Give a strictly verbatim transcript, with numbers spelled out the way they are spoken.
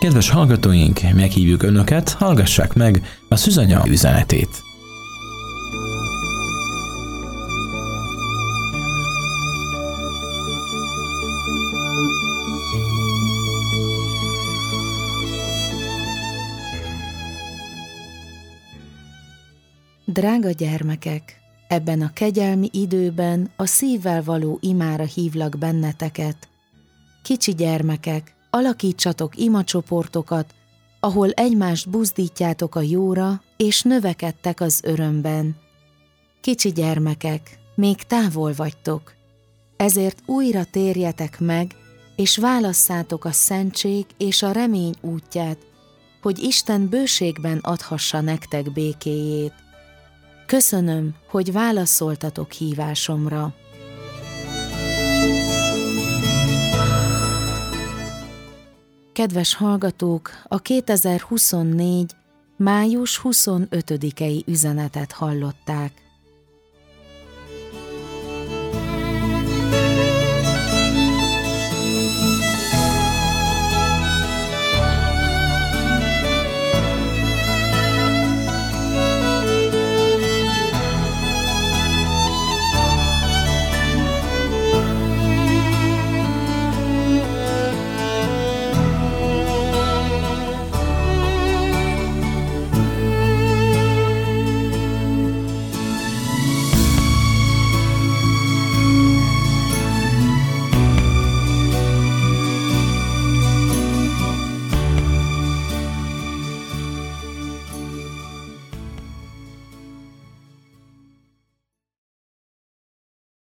Kedves hallgatóink, meghívjuk Önöket, hallgassák meg a Szűzanya üzenetét. Drága gyermekek, ebben a kegyelmi időben a szívvel való imára hívlak benneteket. Kicsi gyermekek, alakítsatok imacsoportokat, ahol egymást buzdítjátok a jóra, és növekedtek az örömben. Kicsi gyermekek, még távol vagytok, ezért újra térjetek meg, és válasszátok a szentség és a remény útját, hogy Isten bőségben adhassa nektek békéjét. Köszönöm, hogy válaszoltatok hívásomra. Kedves hallgatók, a kétezer-huszonnégy. május huszonötödikei üzenetet hallották.